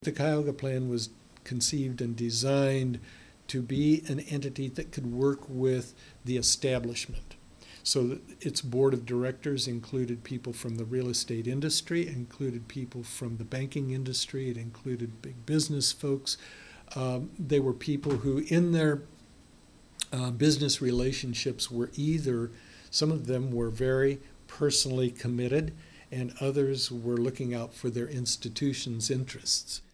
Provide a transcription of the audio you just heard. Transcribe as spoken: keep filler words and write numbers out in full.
The Cuyahoga Plan was conceived and designed to be an entity that could work with the establishment. So that its board of directors included people from the real estate industry, included people from the banking industry, it included big business folks. Um, they were people who in their uh, business relationships were either, some of them were very personally committed and others were looking out for their institution's interests.